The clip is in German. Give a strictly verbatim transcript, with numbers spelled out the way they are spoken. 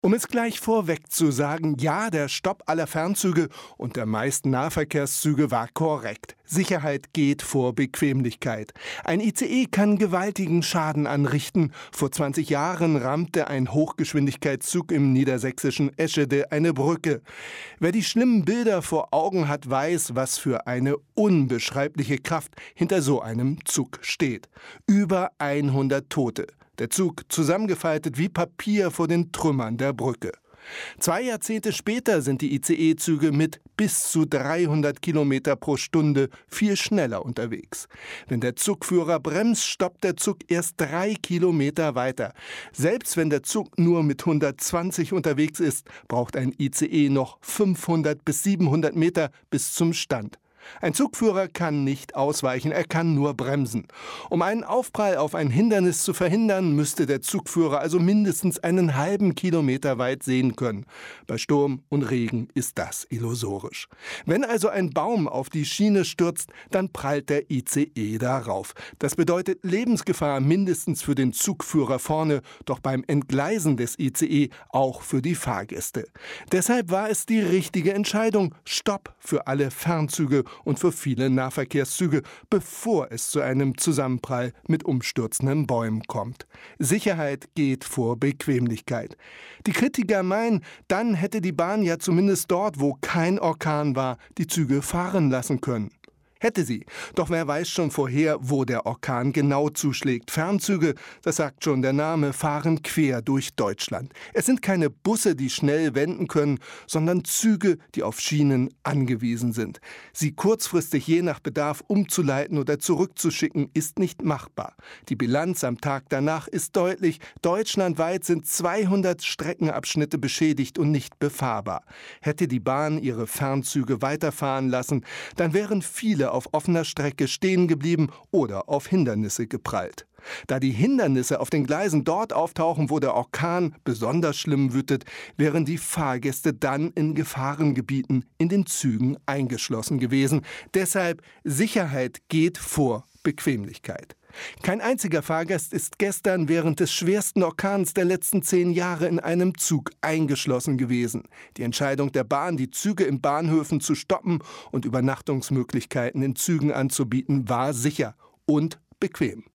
Um es gleich vorweg zu sagen, ja, der Stopp aller Fernzüge und der meisten Nahverkehrszüge war korrekt. Sicherheit geht vor Bequemlichkeit. Ein I C E kann gewaltigen Schaden anrichten. Vor zwanzig Jahren rammte ein Hochgeschwindigkeitszug im niedersächsischen Eschede eine Brücke. Wer die schlimmen Bilder vor Augen hat, weiß, was für eine unbeschreibliche Kraft hinter so einem Zug steht. Über hundert Tote. Der Zug zusammengefaltet wie Papier vor den Trümmern der Brücke. Zwei Jahrzehnte später sind die I C E-Züge mit bis zu dreihundert Kilometer pro Stunde viel schneller unterwegs. Wenn der Zugführer bremst, stoppt der Zug erst drei Kilometer weiter. Selbst wenn der Zug nur mit hundertzwanzig unterwegs ist, braucht ein I C E noch fünfhundert bis siebenhundert Meter bis zum Stand. Ein Zugführer kann nicht ausweichen, er kann nur bremsen. Um einen Aufprall auf ein Hindernis zu verhindern, müsste der Zugführer also mindestens einen halben Kilometer weit sehen können. Bei Sturm und Regen ist das illusorisch. Wenn also ein Baum auf die Schiene stürzt, dann prallt der I C E darauf. Das bedeutet Lebensgefahr mindestens für den Zugführer vorne, doch beim Entgleisen des I C E auch für die Fahrgäste. Deshalb war es die richtige Entscheidung, Stopp für alle Fernzüge und für viele Nahverkehrszüge, bevor es zu einem Zusammenprall mit umstürzenden Bäumen kommt. Sicherheit geht vor Bequemlichkeit. Die Kritiker meinen, dann hätte die Bahn ja zumindest dort, wo kein Orkan war, die Züge fahren lassen können. Hätte sie. Doch wer weiß schon vorher, wo der Orkan genau zuschlägt. Fernzüge, das sagt schon der Name, fahren quer durch Deutschland. Es sind keine Busse, die schnell wenden können, sondern Züge, die auf Schienen angewiesen sind. Sie kurzfristig je nach Bedarf umzuleiten oder zurückzuschicken, ist nicht machbar. Die Bilanz am Tag danach ist deutlich. Deutschlandweit sind zweihundert Streckenabschnitte beschädigt und nicht befahrbar. Hätte die Bahn ihre Fernzüge weiterfahren lassen, dann wären viele auf offener Strecke stehen geblieben oder auf Hindernisse geprallt. Da die Hindernisse auf den Gleisen dort auftauchen, wo der Orkan besonders schlimm wütet, wären die Fahrgäste dann in Gefahrengebieten in den Zügen eingeschlossen gewesen. Deshalb Sicherheit geht vor Bequemlichkeit. Kein einziger Fahrgast ist gestern während des schwersten Orkans der letzten zehn Jahre in einem Zug eingeschlossen gewesen. Die Entscheidung der Bahn, die Züge in Bahnhöfen zu stoppen und Übernachtungsmöglichkeiten in Zügen anzubieten, war sicher und bequem.